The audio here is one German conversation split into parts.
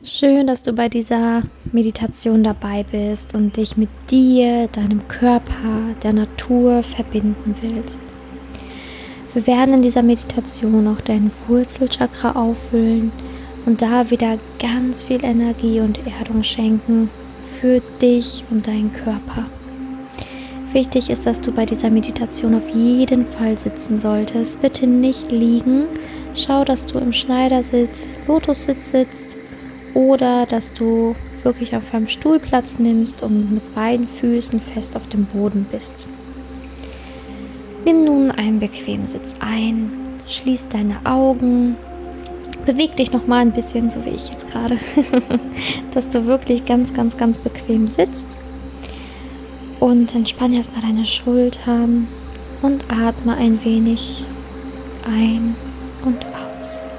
Schön, dass du bei dieser Meditation dabei bist und dich mit dir, deinem Körper, der Natur verbinden willst. Wir werden in dieser Meditation auch dein Wurzelchakra auffüllen und da wieder ganz viel Energie und Erdung schenken für dich und deinen Körper. Wichtig ist, dass du bei dieser Meditation auf jeden Fall sitzen solltest. Bitte nicht liegen. Schau, dass du im Schneidersitz, Lotussitz sitzt oder dass du wirklich auf einem Stuhl Platz nimmst und mit beiden Füßen fest auf dem Boden bist. Nimm nun einen bequemen Sitz ein, schließ deine Augen, beweg dich nochmal ein bisschen, so wie ich jetzt gerade, dass du wirklich ganz bequem sitzt. Und entspann erstmal deine Schultern und atme ein wenig ein und aus.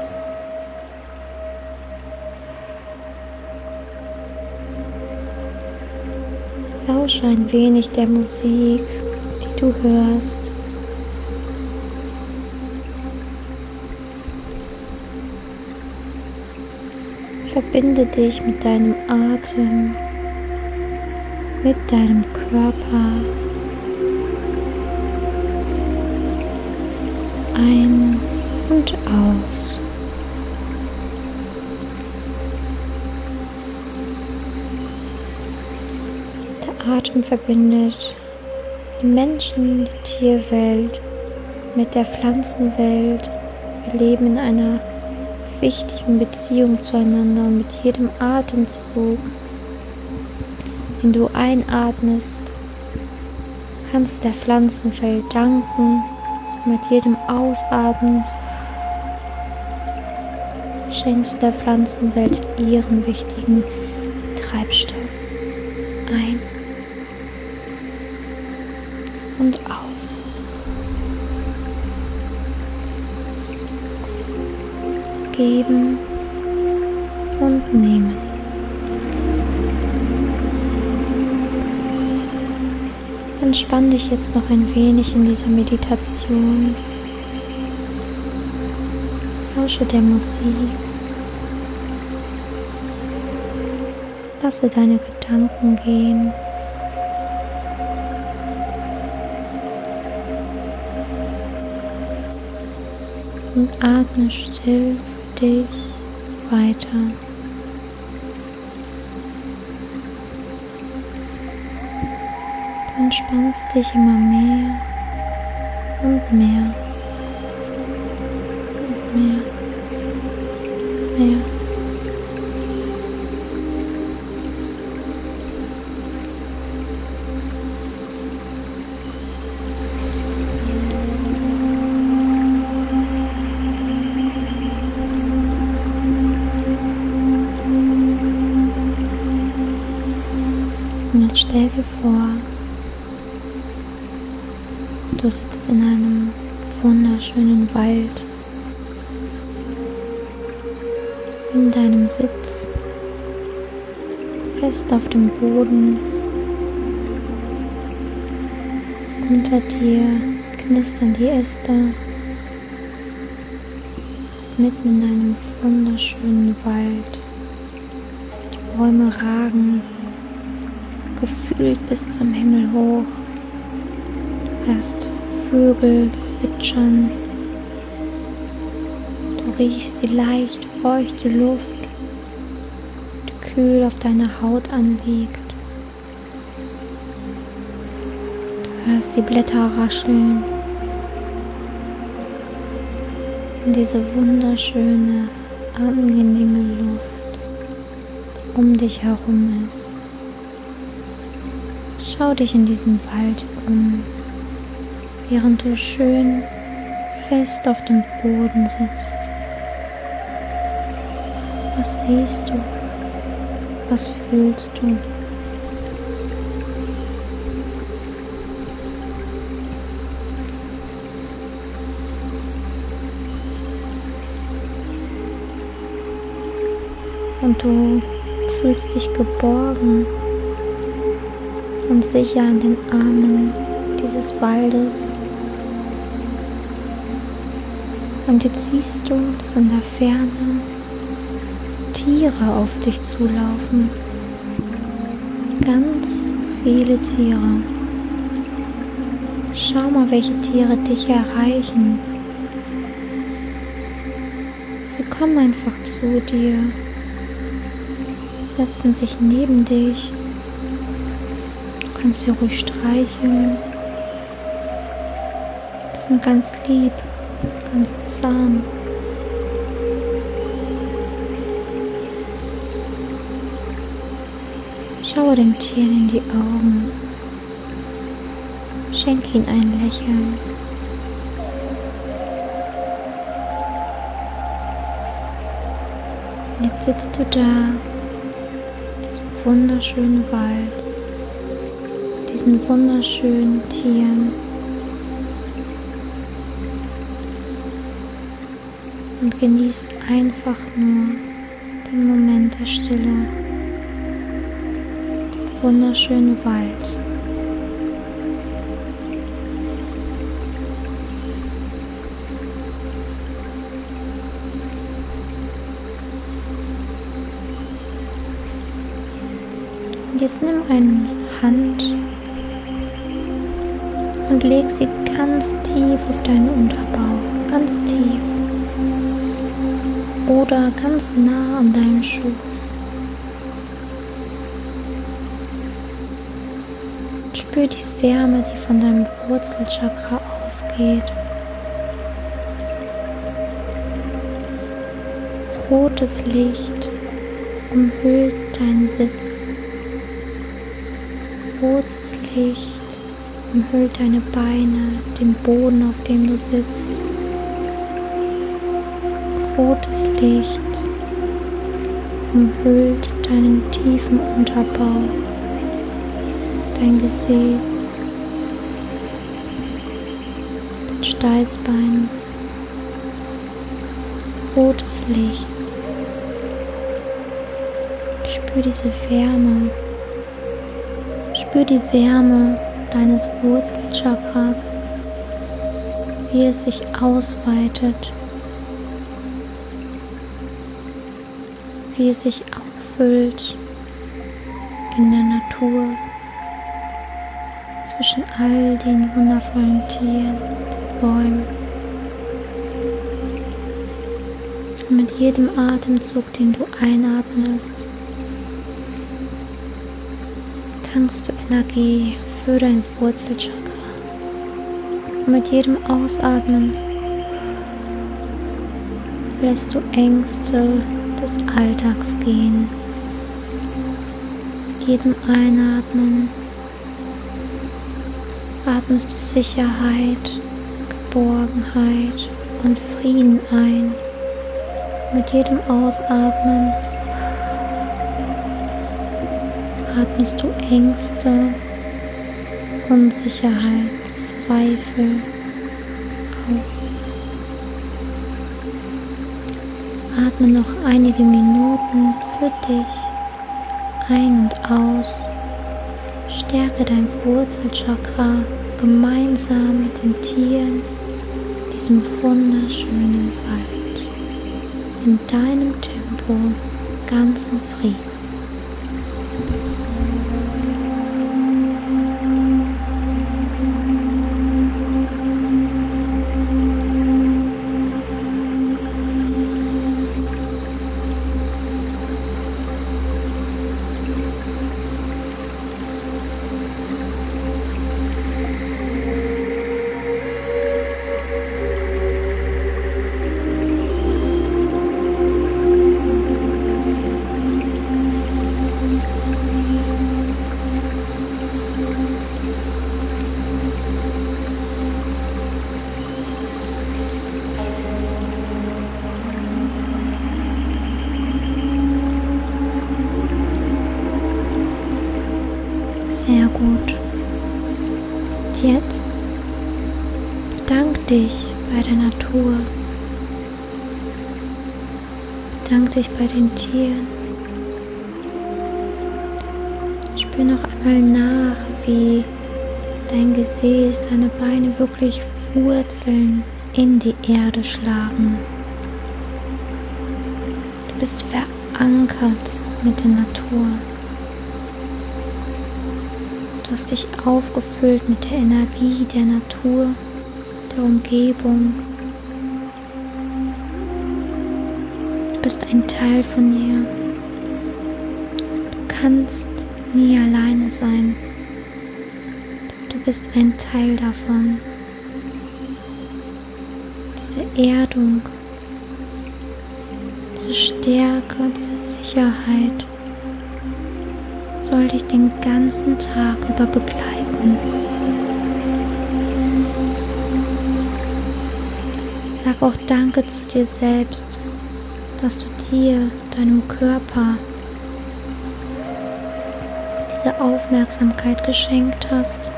Lausche ein wenig der Musik, die du hörst. Verbinde dich mit deinem Atem, mit deinem Körper. Ein und aus. Der Atem verbindet die Menschen, die Tierwelt mit der Pflanzenwelt. Wir leben in einer wichtigen Beziehung zueinander und mit jedem Atemzug, den du einatmest, kannst du der Pflanzenwelt danken. Mit jedem Ausatmen schenkst du der Pflanzenwelt ihren wichtigen Treibstoff ein und aus. Geben und nehmen. Entspann dich jetzt noch ein wenig in dieser Meditation. Lausche der Musik. Lasse deine Gedanken gehen. Und atme still für dich weiter. Du entspannst dich immer mehr und mehr und mehr, mehr. Und jetzt stell dir vor, du sitzt in einem wunderschönen Wald. In deinem Sitz, fest auf dem Boden. Unter dir knistern die Äste. Du bist mitten in einem wunderschönen Wald. Die Bäume ragen gefühlt bis zum Himmel hoch. Du hörst Vögel zwitschern. Du riechst die leicht feuchte Luft, die kühl auf deiner Haut anliegt. Du hörst die Blätter rascheln und diese wunderschöne, angenehme Luft, die um dich herum ist. Schau dich in diesem Wald um, während du schön fest auf dem Boden sitzt. Was siehst du? Was fühlst du? Und du fühlst dich geborgen und sicher in den Armen dieses Waldes. Und jetzt siehst du, dass in der Ferne Tiere auf dich zulaufen. Ganz viele Tiere. Schau mal, welche Tiere dich erreichen. Sie kommen einfach zu dir, setzen sich neben dich. Du kannst sie ruhig streicheln. Sie sind ganz lieb, ganz zahm. Schaue dem Tier in die Augen. Schenke ihm ein Lächeln. Jetzt sitzt du da, in diesem wunderschönen Wald, diesen wunderschönen Tieren und genießt einfach nur den Moment der Stille, den wunderschönen Wald. Jetzt nimm eine Hand und leg sie ganz tief auf deinen Unterbauch, ganz tief oder ganz nah an deinem Schoß. Spür die Wärme, die von deinem Wurzelchakra ausgeht. Rotes Licht umhüllt deinen Sitz. Rotes Licht umhüllt deine Beine, den Boden, auf dem du sitzt. Rotes Licht umhüllt deinen tiefen Unterbauch, dein Gesäß, dein Steißbein. Rotes Licht. Spür diese Wärme. Spür die Wärme deines Wurzelchakras, wie es sich ausweitet, wie es sich auffüllt in der Natur, zwischen all den wundervollen Tieren, den Bäumen. Und mit jedem Atemzug, den du einatmest, tankst du Energie für dein Wurzelchakra. Und mit jedem Ausatmen lässt du Ängste des Alltags gehen. Mit jedem Einatmen atmest du Sicherheit, Geborgenheit und Frieden ein. Mit jedem Ausatmen atmest du Ängste, Unsicherheit, Zweifel aus. Atme noch einige Minuten für dich ein und aus. Stärke dein Wurzelchakra gemeinsam mit den Tieren in diesem wunderschönen Wald. In deinem Tempo, ganz im Frieden. Sehr gut. Und jetzt bedank dich bei der Natur. Bedank dich bei den Tieren. Spür noch einmal nach, wie dein Gesäß, deine Beine wirklich Wurzeln in die Erde schlagen. Du bist verankert mit der Natur. Du hast dich aufgefüllt mit der Energie der Natur, der Umgebung. Du bist ein Teil von ihr. Du kannst nie alleine sein. Du bist ein Teil davon. Diese Erdung, diese Stärke, diese Sicherheit soll dich den ganzen Tag über begleiten. Sag auch Danke zu dir selbst, dass du dir, deinem Körper, diese Aufmerksamkeit geschenkt hast.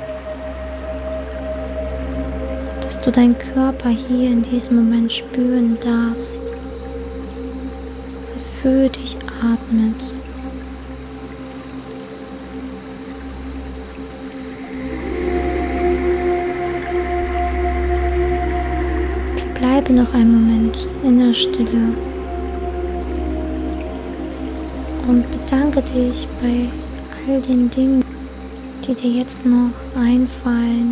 Dass du deinen Körper hier in diesem Moment spüren darfst, dass er für dich atmet. Bleibe noch einen Moment in der Stille und bedanke dich bei all den Dingen, die dir jetzt noch einfallen.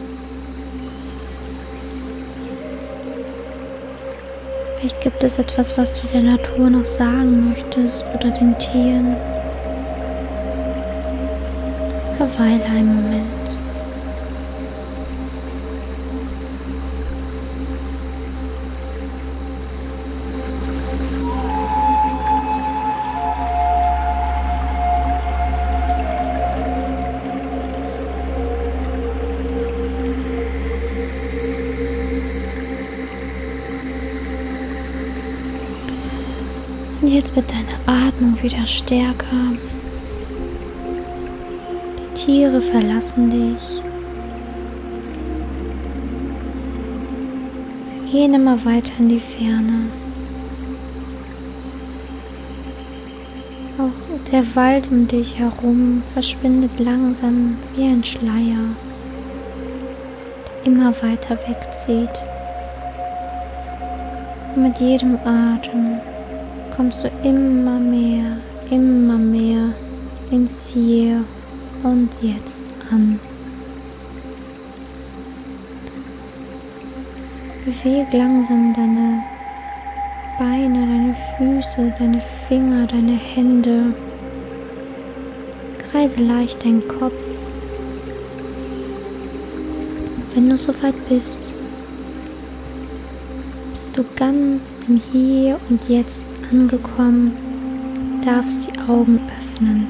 Vielleicht gibt es etwas, was du der Natur noch sagen möchtest oder den Tieren. Verweile einen Moment. Und jetzt wird deine Atmung wieder stärker. Die Tiere verlassen dich. Sie gehen immer weiter in die Ferne. Auch der Wald um dich herum verschwindet langsam wie ein Schleier, der immer weiter wegzieht. Und mit jedem Atem kommst du immer mehr ins Hier und Jetzt an. Bewege langsam deine Beine, deine Füße, deine Finger, deine Hände. Kreise leicht deinen Kopf. Wenn du soweit bist, bist du ganz im Hier und Jetzt angekommen, darfst die Augen öffnen.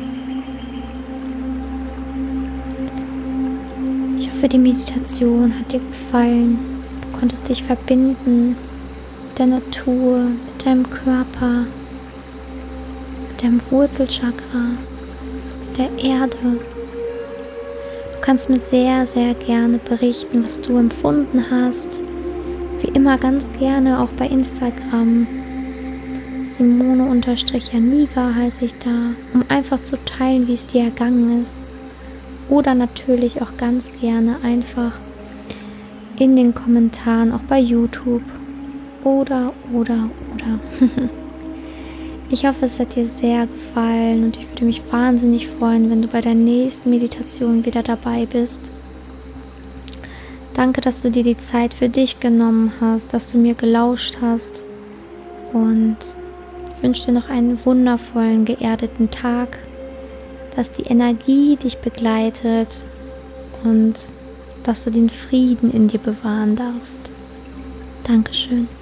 Ich hoffe, die Meditation hat dir gefallen. Du konntest dich verbinden mit der Natur, mit deinem Körper, mit deinem Wurzelchakra, mit der Erde. Du kannst mir sehr, sehr gerne berichten, was du empfunden hast. Wie immer ganz gerne auch bei Instagram. Simone_Janiga heiße ich da, um einfach zu teilen, wie es dir ergangen ist. Oder natürlich auch ganz gerne einfach in den Kommentaren, auch bei YouTube. Oder. Ich hoffe, es hat dir sehr gefallen und ich würde mich wahnsinnig freuen, wenn du bei der nächsten Meditation wieder dabei bist. Danke, dass du dir die Zeit für dich genommen hast, dass du mir gelauscht hast und ich wünsche dir noch einen wundervollen, geerdeten Tag, dass die Energie dich begleitet und dass du den Frieden in dir bewahren darfst. Dankeschön.